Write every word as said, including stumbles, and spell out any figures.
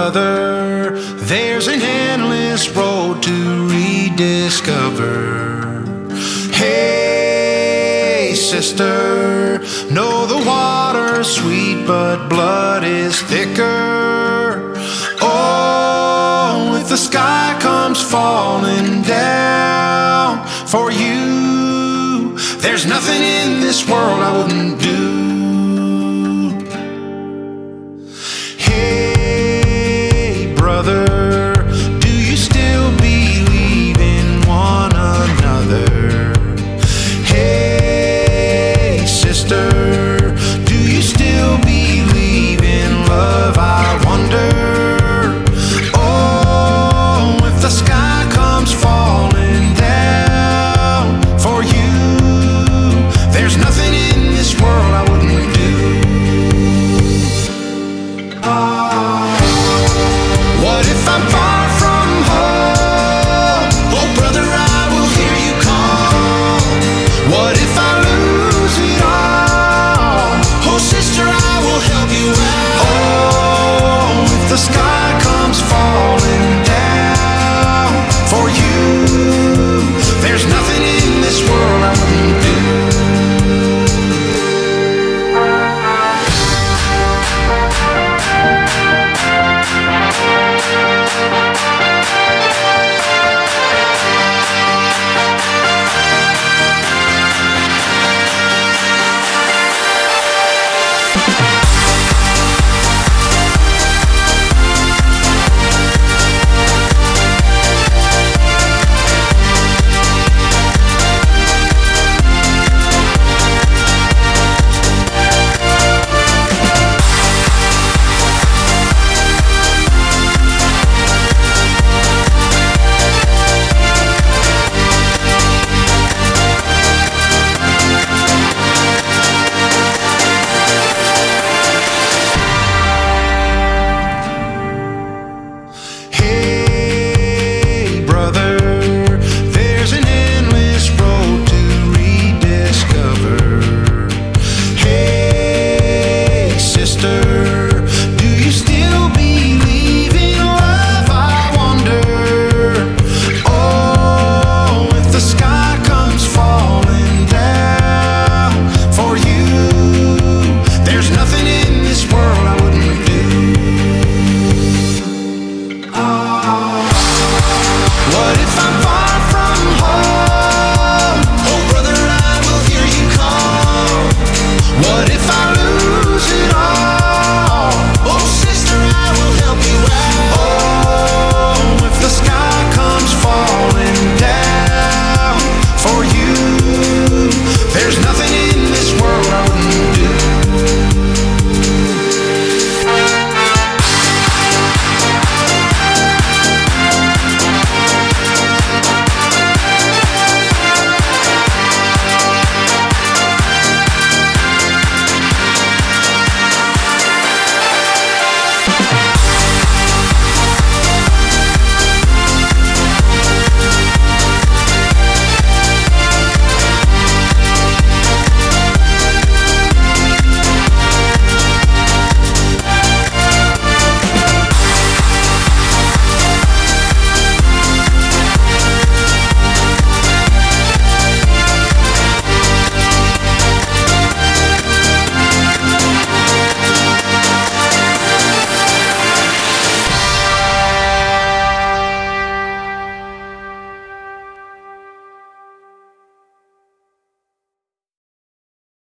brother, there's an endless road to rediscover. Hey, sister, know the water's sweet, but blood is thicker. Oh, if the sky comes falling down for you, there's nothing in this world I wouldn't do. Hey, brother, do you still believe in one another? Hey, sister,